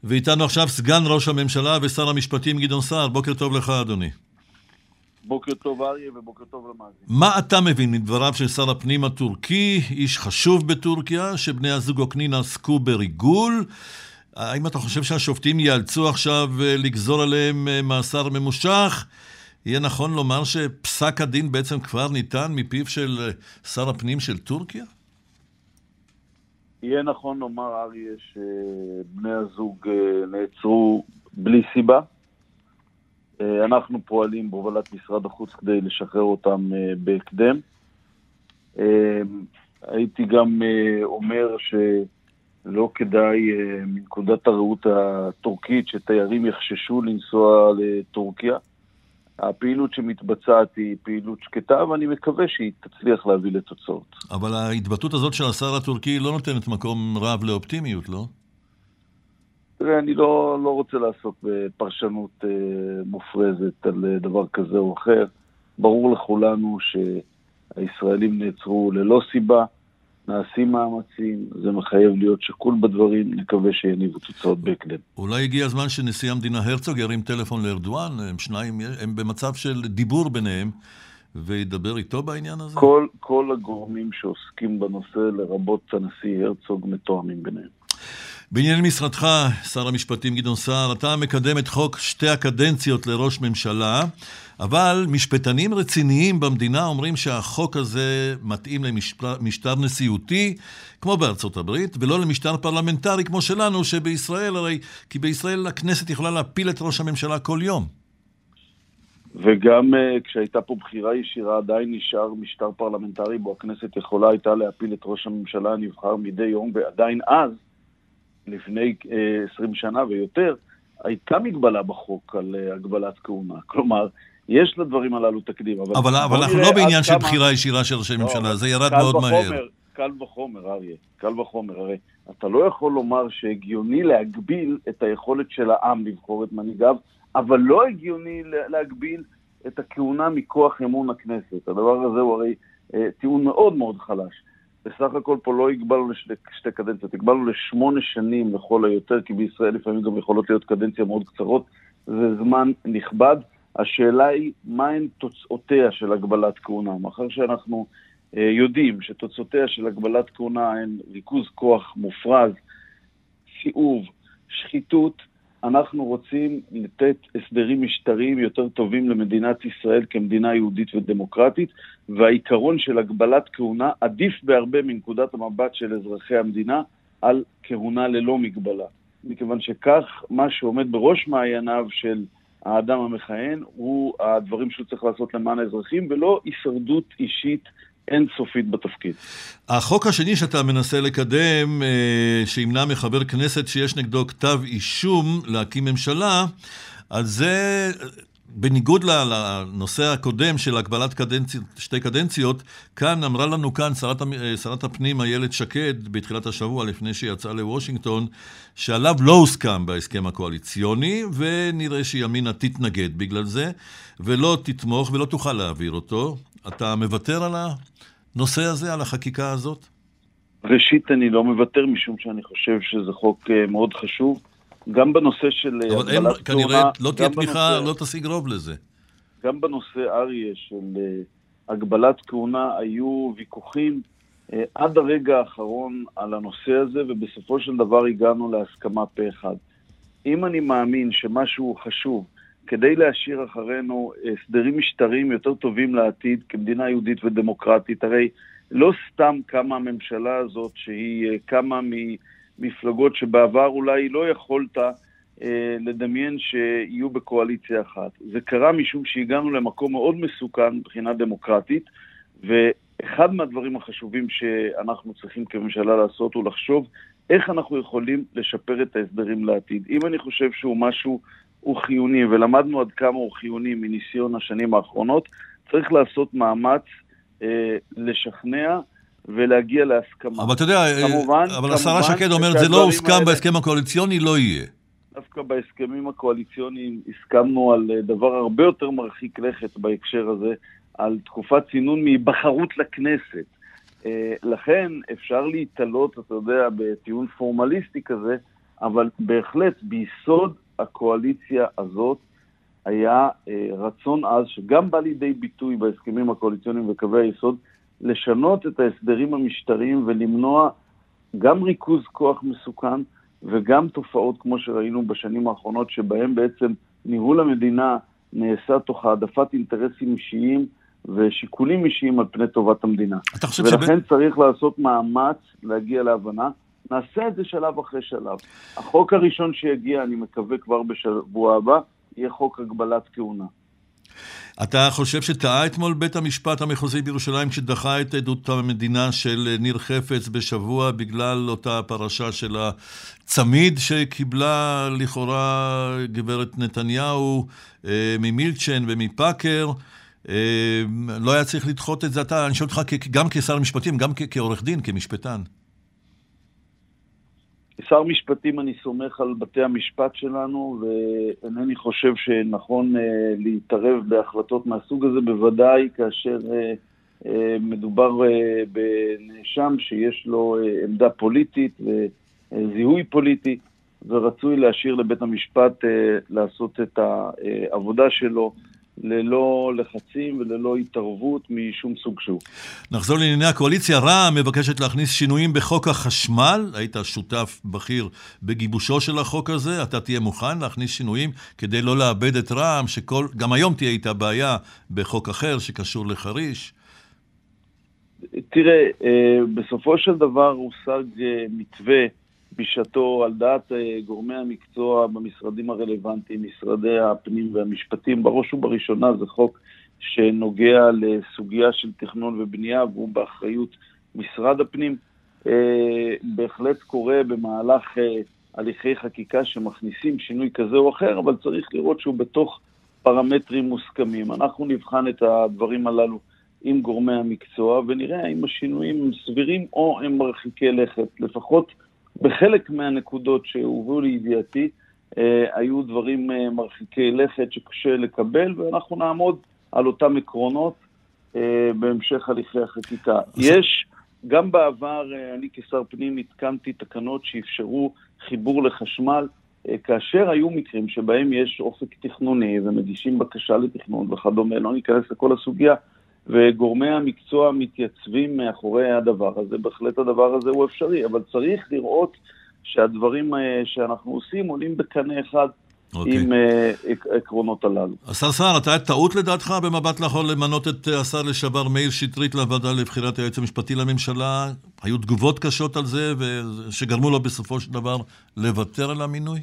ואיתנו עכשיו סגן ראש הממשלה ושר המשפטים גדעון סער. בוקר טוב לך, אדוני. בוקר טוב אריה ובוקר טוב למאזין. מה אתה מבין מדבריו של שר הפנים הטורקי, איש חשוב בטורקיה, שבני הזוג אוקנין עסקו בריגול? האם אתה חושב שהשופטים ייאלצו עכשיו לגזור עליהם מאסר ממושך? יהיה נכון לומר שפסק הדין בעצם כבר ניתן מפיו של שר הפנים של טורקיה? יהיה נכון לומר, אריה, שבני הזוג נעצרו בלי סיבה. אנחנו פועלים בהובלת משרד החוץ כדי לשחרר אותם בהקדם. הייתי גם אומר שלא כדאי מנקודת הראות הטורקית שתיירים יחששו לנסוע לטורקיה. הפעילות שמתבצעת היא פעילות שקטה, ואני מקווה שהיא תצליח להביא לתוצאות. אבל ההתבטאות הזאת של השר הטורקי לא נותנת מקום רב לאופטימיות, לא? תראה, אני לא רוצה לעסוק בפרשנות מופרזת על דבר כזה או אחר. ברור לכולנו שהישראלים נעצרו ללא סיבה, נעשים מאמצים, זה מחייב להיות שקול בדברים, נקווה שיניבו תוצאות בהקדם. אולי הגיע הזמן שנשיא המדינה הרצוג ירים טלפון לארדואן, הם שניים, הם במצב של דיבור ביניהם, וידבר איתו בעניין הזה? כל הגורמים שעוסקים בנושא, לרבות הנשיא הרצוג, מתואמים ביניהם. בעניין משרדך, שר המשפטים גדעון סער, אתה מקדם את חוק שתי הקדנציות לראש ממשלה, אבל משפטנים רציניים במדינה אומרים שהחוק הזה מתאים למשטר נשיאותי, כמו בארצות הברית, ולא למשטר פרלמנטרי כמו שלנו, שבישראל, הרי כי בישראל הכנסת יכולה להפיל את ראש הממשלה כל יום. וגם כשהייתה פה בחירה ישירה, עדיין נשאר משטר פרלמנטרי, בו הכנסת יכולה הייתה להפיל את ראש הממשלה הנבחר מדי יום, ועדיין אז, לפני 20 שנה ויותר, הייתה מגבלה בחוק על הגבלת כהונה. כלומר, יש לדברים הללו תקדים. אבל אנחנו לא בעניין של בחירה ישירה של ראשי ממשלה, זה ירד מאוד מהר. קל וחומר, אריה, קל וחומר. הרי אתה לא יכול לומר שהגיוני להגביל את היכולת של העם לבחור את מנהיגיו, אבל לא הגיוני להגביל את הכהונה מכוח אמון הכנסת. הדבר הזה הוא הרי טיעון מאוד מאוד חלש. בסך הכל פה לא הגבלנו לשתי קדנציות, הגבלנו ל8 שנים לכל היותר, כי בישראל לפעמים גם יכולות להיות קדנציה מאוד קצרות, זה זמן נכבד. השאלה היא, מה הן תוצאותיה של הגבלת כהונה? מאחר שאנחנו יודעים שתוצאותיה של הגבלת כהונה הן ריכוז כוח מופרז, סיאוב, שחיתות, אנחנו רוצים לתת הסדרים משטריים יותר טובים למדינת ישראל כמדינה יהודית ודמוקרטית, והעיקרון של הגבלת כהונה עדיף בהרבה מנקודת המבט של אזרחי המדינה על כהונה ללא מגבלה. מכיוון שכך מה שעומד בראש מעייניו של האדם המכהן הוא הדברים שהוא צריך לעשות למען האזרחים, ולא הישרדות אישית אינסופית בתפקיד. החוק השני שאתה מנסה לקדם, שימנע מחבר כנסת שיש נגדו כתב אישום להקים ממשלה, על זה, בניגוד לנושא הקודם של הגבלת שתי קדנציות, כאן אמרה לנו שרת הפנים איילת שקד בתחילת השבוע לפני שיצאה לוושינגטון, שעליו לא הוסכם בהסכם הקואליציוני, ונראה שימינה תתנגד בגלל זה, ולא תתמוך ולא תוכל להעביר אותו. אתה מוותר על הנושא הזה, על החקיקה הזאת? ראשית, אני לא מוותר, משום שאני חושב שזה חוק מאוד חשוב. גם בנושא של אבל כנראה לא תהיה תמיכה, לא תשיג רוב לזה. גם בנושא אריה של הגבלת כהונה היו ויכוחים עד הרגע האחרון על הנושא הזה, ובסופו של דבר הגענו להסכמה פה אחד. אם אני מאמין שמשהו חשוב, כדי להשאיר אחרינו סדרים משטריים יותר טובים לעתיד כמדינה יהודית ודמוקרטית, הרי לא סתם קמה הממשלה הזאת שהיא קמה ממפלגות שבעבר אולי לא יכולת לדמיין שיהיו בקואליציה אחת. זה קרה משום שהגענו למקום מאוד מסוכן מבחינה דמוקרטית, ואחד מהדברים החשובים שאנחנו צריכים כממשלה לעשות הוא לחשוב איך אנחנו יכולים לשפר את ההסדרים לעתיד. אם אני חושב שהוא משהו הוא חיוני, ולמדנו עד כמה הוא חיוני מניסיון השנים האחרונות, צריך לעשות מאמץ לשכנע ולהגיע להסכמה. אבל אתה יודע, אבל השרה שקד אומרת, זה לא הוסכם בהסכם הקואליציוני, לא יהיה. דווקא בהסכמים הקואליציוניים הסכמנו על דבר הרבה יותר מרחיק לכת בהקשר הזה, על תקופת צינון מהיבחרות לכנסת. לכן אפשר להתעלות, אתה יודע, בטיעון פורמליסטי כזה, אבל בהחלט ביסוד הקואליציה הזאת היה רצון אז, שגם בא לידי ביטוי בהסכמים הקואליציוניים וקווי היסוד, לשנות את ההסדרים המשטריים ולמנוע גם ריכוז כוח מסוכן, וגם תופעות כמו שראינו בשנים האחרונות, שבהם בעצם ניהול המדינה נעשה תוך העדפת אינטרסים אישיים ושיקולים אישיים על פני טובת המדינה. ולכן צריך לעשות מאמץ להגיע להבנה. נעשה את זה שלב אחרי שלב. החוק הראשון שיגיע, אני מקווה כבר בשבוע הבא, יהיה חוק הגבלת כהונה. אתה חושב שטעה אתמול בית המשפט המחוזי בירושלים כשדחה את עדות המדינה של ניר חפץ בשבוע בגלל אותה פרשה של הצמיד שקיבלה לכאורה גברת נתניהו ממילצ'ן ומפאקר? לא היה צריך לדחות את זה. אני שואל אותך גם כשר משפטים, גם כעורך דין, כמשפטן. כשר משפטים אני סומך על בתי המשפט שלנו, ואינני חושב שנכון להתערב בהחלטות מהסוג הזה, בוודאי כאשר מדובר בנאשם שיש לו עמדה פוליטית וזיהוי פוליטי, ורצוי להשאיר לבית המשפט לעשות את העבודה שלו, ללא לחצים וללא התערבות משום סוג שהוא. נחזור לענייני הקואליציה. רע"מ מבקשת להכניס שינויים בחוק החשמל. היית שותף בכיר בגיבושו של החוק הזה. אתה תהיה מוכן להכניס שינויים כדי לא לאבד את רע"מ, גם היום תהיה איתה בעיה בחוק אחר שקשור לחריש? תראה, בסופו של דבר הושג מתווה בשעתו על דעת גורמי המקצוע במשרדים הרלוונטיים, משרדי הפנים והמשפטים. בראש ובראשונה זה חוק שנוגע לסוגיה של תכנון ובנייה, והוא באחריות משרד הפנים. בהחלט קורה במהלך הליכי חקיקה שמכניסים שינוי כזה או אחר, אבל צריך לראות שהוא בתוך פרמטרים מוסכמים. אנחנו נבחן את הדברים הללו עם גורמי המקצוע, ונראה אם השינויים הם סבירים או הם מרחיקי לכת. לפחות בחלק מהנקודות שהובאו לידיעתי, היו דברים מרחיקי לכת שקשה לקבל, ואנחנו נעמוד על אותם עקרונות בהמשך הליכי החקיקה. יש, גם בעבר, אני כשר פנים התקנתי תקנות שאפשרו חיבור לחשמל, כאשר היו מקרים שבהם יש אופק תכנוני ומגישים בקשה לתכנון וכדומה, לא ניכנס לכל הסוגיה, וגורמי המקצוע מתייצבים מאחורי הדבר הזה. בהחלט הדבר הזה הוא אפשרי, אבל צריך לראות שהדברים שאנחנו עושים עולים בקנה אחד עם עקרונות הללו. השר סער, אתה טעות לדעתך במבט לאחור למנות את השר לשעבר מאיר שטרית לוועדה לבחירת היועץ המשפטי לממשלה? היו תגובות קשות על זה שגרמו לו בסופו של דבר לוותר על המינוי?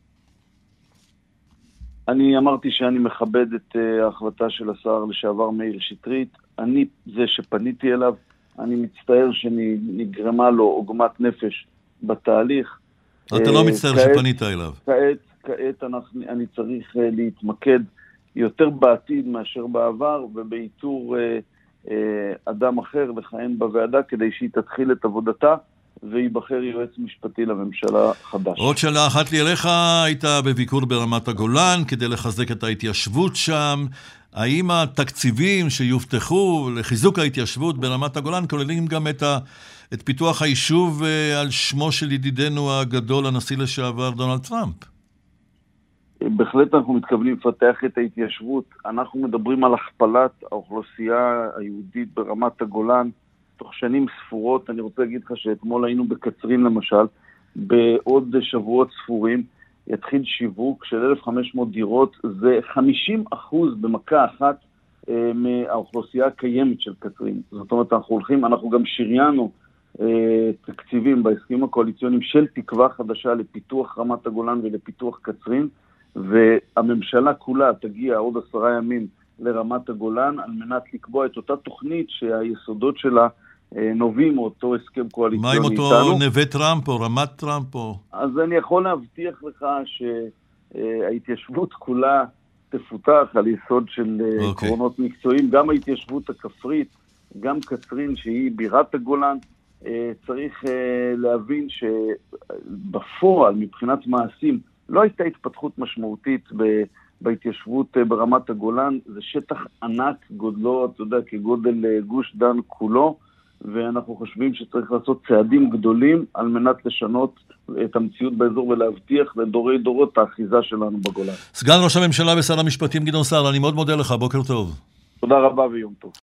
אני אמרתי שאני מכבד את ההחלטה של השר לשעבר מאיר שטרית. אני זה שפניתי אליו, אני מצטער שנגרמה לו עוגמת נפש בתהליך. אתה לא מצטער שפנית אליו. כעת אני צריך להתמקד יותר בעתיד מאשר בעבר, ובאיתור אדם אחר לכהן בוועדה כדי שהיא תתחיל את עבודתה, ויבחר יועץ משפטי לממשלה חדש. עוד שאלה אחת לי אליך, היית בביקור ברמת הגולן כדי לחזק את ההתיישבות שם. האם התקציבים שיובטחו לחיזוק ההתיישבות ברמת הגולן כוללים גם את פיתוח היישוב על שמו של ידידנו הגדול, הנשיא לשעבר דונלד טראמפ? בהחלט אנחנו מתכוונים לפתח את ההתיישבות. אנחנו מדברים על הכפלת האוכלוסייה היהודית ברמת הגולן תוך שנים ספורות. אני רוצה להגיד לך שאתמול היינו בקצרין למשל, בעוד שבועות ספורים יתחיל שיווק של 1,500 דירות, זה 50% במכה אחת מהאוכלוסייה הקיימת של קצרין. זאת אומרת, אנחנו גם שריינו תקציבים בהסכמים הקואליציוניים של תקווה חדשה לפיתוח רמת הגולן ולפיתוח קצרין, והממשלה כולה תגיע עוד 10 ימים לרמת הגולן על מנת לקבוע את אותה תוכנית שהיסודות שלה נובעים מאותו הסכם קואליציוני איתנו. מה עם אותו נווה טראמפ או רמת טראמפ? אז אני יכול להבטיח לך שההתיישבות כולה תפותח על יסוד של עקרונות מקצועיים, גם ההתיישבות הכפרית, גם קצרין שהיא בירת הגולן. צריך להבין שבפועל מבחינת מעשים לא הייתה התפתחות משמעותית בהתיישבות ברמת הגולן. זה שטח ענק, גודלו, אתה יודע, כגודל גוש דן כולו, ואנחנו חושבים שצריך לעשות צעדים גדולים על מנת לשנות את המציאות באזור ולהבטיח לדורי דורות את האחיזה שלנו בגולן. סגן ראש הממשלה ושר המשפטים גדעון סער, אני מאוד מודה לך, בוקר טוב. תודה רבה ויום טוב.